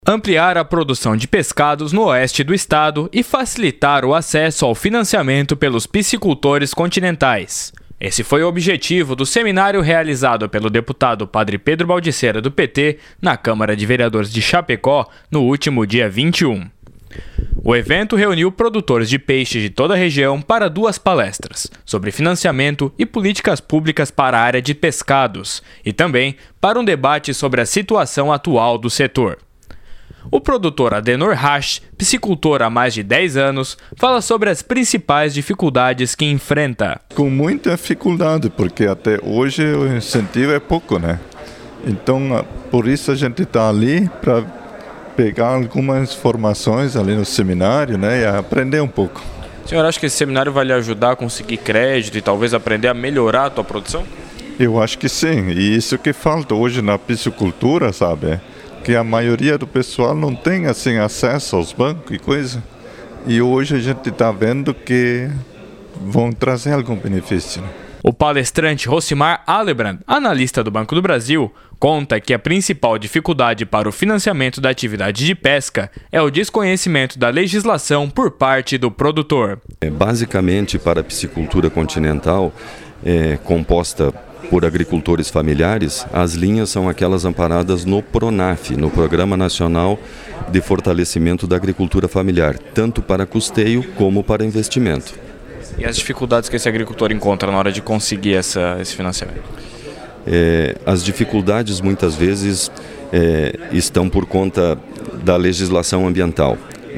Ampliar a produção de pescados no oeste do estado e facilitar o acesso ao financiamento pelos piscicultores continentais. Esse foi o objetivo do seminário realizado pelo deputado Padre Pedro Baldissera, do PT, na Câmara de Vereadores de Chapecó, no último dia 21. O evento reuniu produtores de peixe de toda a região para 2 palestras sobre financiamento e políticas públicas para a área de pescados e também para um debate sobre a situação atual do setor. O produtor Adenor Rasch, piscicultor há mais de 10 anos, fala sobre as principais dificuldades que enfrenta. Com muita dificuldade, porque até hoje o incentivo é pouco, né? Então, por isso a gente está ali para pegar algumas informações ali no seminário, né? E aprender um pouco. O senhor acha que esse seminário vai lhe ajudar a conseguir crédito e talvez aprender a melhorar a sua produção? Eu acho que sim. E isso que falta hoje na piscicultura, sabe? Que a maioria do pessoal não tem assim acesso aos bancos e coisa. E hoje a gente está vendo que vão trazer algum benefício. O palestrante Rosimar Alebrand, analista do Banco do Brasil, conta que a principal dificuldade para o financiamento da atividade de pesca é o desconhecimento da legislação por parte do produtor. Basicamente, para a piscicultura continental, composta por agricultores familiares, as linhas são aquelas amparadas no PRONAF, no Programa Nacional de Fortalecimento da Agricultura Familiar, tanto para custeio como para investimento. E as dificuldades que esse agricultor encontra na hora de conseguir esse financiamento? As dificuldades muitas vezes estão por conta da legislação ambiental.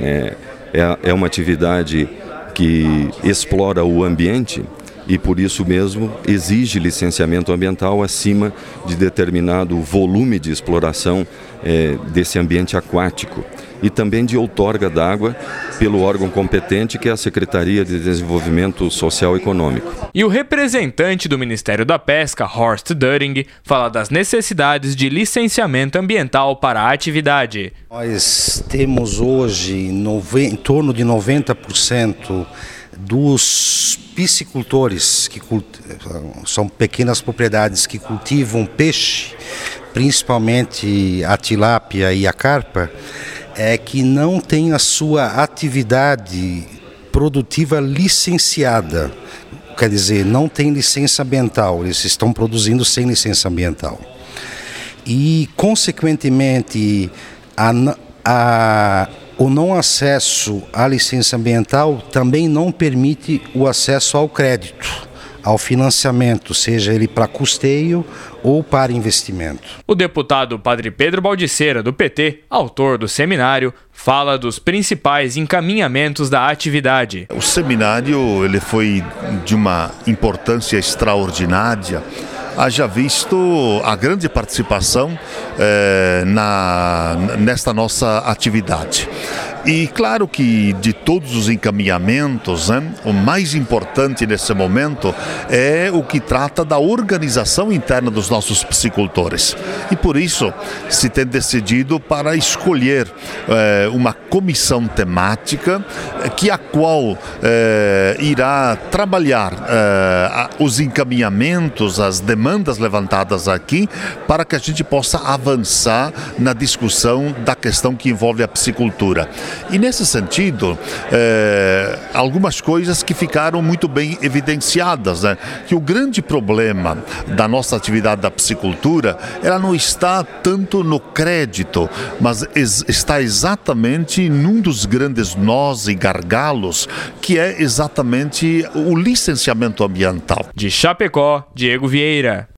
É uma atividade que explora o ambiente e por isso mesmo exige licenciamento ambiental acima de determinado volume de exploração desse ambiente aquático e também de outorga d'água pelo órgão competente, que é a Secretaria de Desenvolvimento Social e Econômico. E o representante do Ministério da Pesca, Horst Döring, fala das necessidades de licenciamento ambiental para a atividade. Nós temos hoje em torno de 90% dos piscicultores, que são pequenas propriedades que cultivam peixe, principalmente a tilápia e a carpa, que não tem a sua atividade produtiva licenciada. Quer dizer, não tem licença ambiental, eles estão produzindo sem licença ambiental. E, consequentemente, o não acesso à licença ambiental também não permite o acesso ao crédito, ao financiamento, seja ele para custeio ou para investimento. O deputado Padre Pedro Baldissera, do PT, autor do seminário, fala dos principais encaminhamentos da atividade. O seminário ele foi de uma importância extraordinária. Haja visto a grande participação nesta nossa atividade. E claro que de todos os encaminhamentos, o mais importante nesse momento é o que trata da organização interna dos nossos piscicultores. E por isso se tem decidido para escolher uma comissão temática a qual irá trabalhar os encaminhamentos, as demandas levantadas aqui, para que a gente possa avançar na discussão da questão que envolve a piscicultura. E nesse sentido, algumas coisas que ficaram muito bem evidenciadas, né? Que o grande problema da nossa atividade da piscicultura, ela não está tanto no crédito, mas está exatamente num dos grandes nós e gargalos, que é exatamente o licenciamento ambiental. De Chapecó, Diego Vieira.